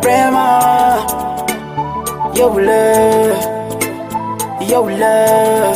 Prema, your love, your love.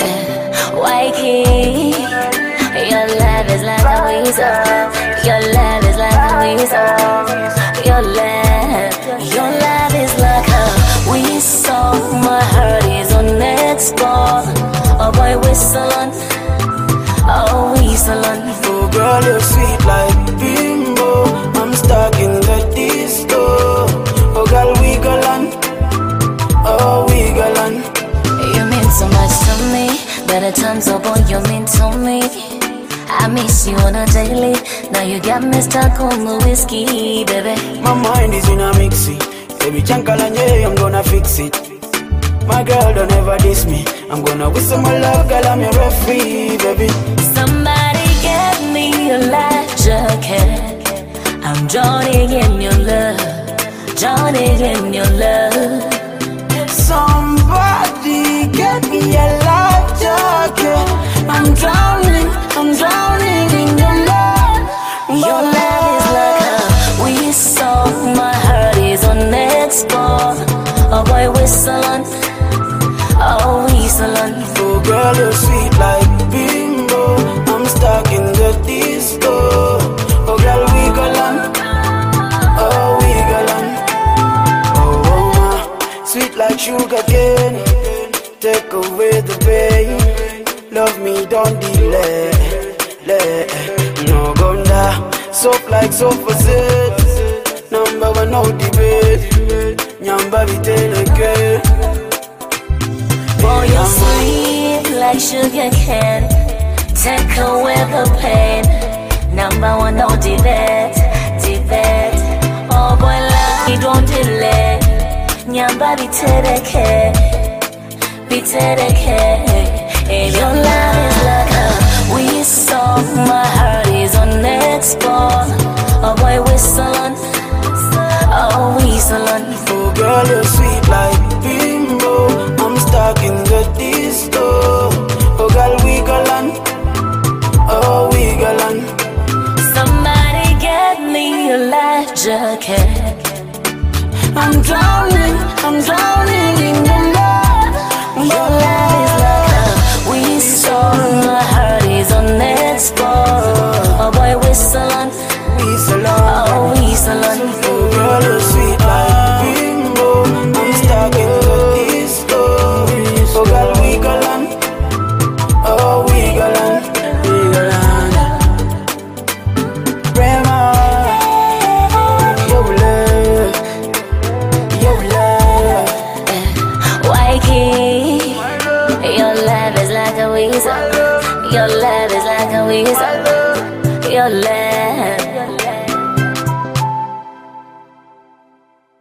Waiki, your love is like a weasel. Your love is like a weasel. Your love is like a weasel. My heart is on export. Oh boy, whistling, oh whistling. Oh girl, you're sweet like bimbo. I'm stuck in the disco. Oh girl, wiggle on, oh wiggle on. You mean so much to me. Better times, oh boy, you mean to me. I miss you on a daily. Now you got me stuck on the whiskey, baby. My mind is in a mixie. Baby, chankalanye, I'm gonna fix it. My girl, don't ever diss me. I'm gonna whistle my love, girl, I'm your referee, baby. Somebody get me a life jacket. I'm drowning in your love, drowning in your love. Somebody get me a life jacket. I'm drowning in your love. Your love is like a whistle. My heart is on export. Oh boy, whistling, oh whistling. Oh girl, you're sweet like bimbo. I'm stuck in the disco. Oh girl, wiggle on, oh wiggle on. Oh, sweet like sugar cane. Take away the pain. Love me, don't delay. No go down. Soap like sofa set. Number one, no debate. Nyamba viteleke. Boy, you're sweet like sugar cane. Take away the pain. Number one, no debate. Oh boy, love me, don't delay. Nyamba viteleke. Your love is like a whistle. My heart is on export. Oh boy, whistling, oh whistling. Oh girl, you're sweet like bimbo. I'm stuck in the disco. Oh girl, wiggle on, oh wiggle on. Somebody get me a life jacket. I'm drowning in your love. Your love is like a whistle. My heart is on export. Oh boy, whistling, Whistle on, oh whistling. oh girl, you're sweet like bimbo. I'm stuck in the disco. Oh girl, wiggle on, oh wiggle on, wiggle on. Prema, your love, your love. Waiki, your love is like a weasel. Your love is like a weasel. Your love.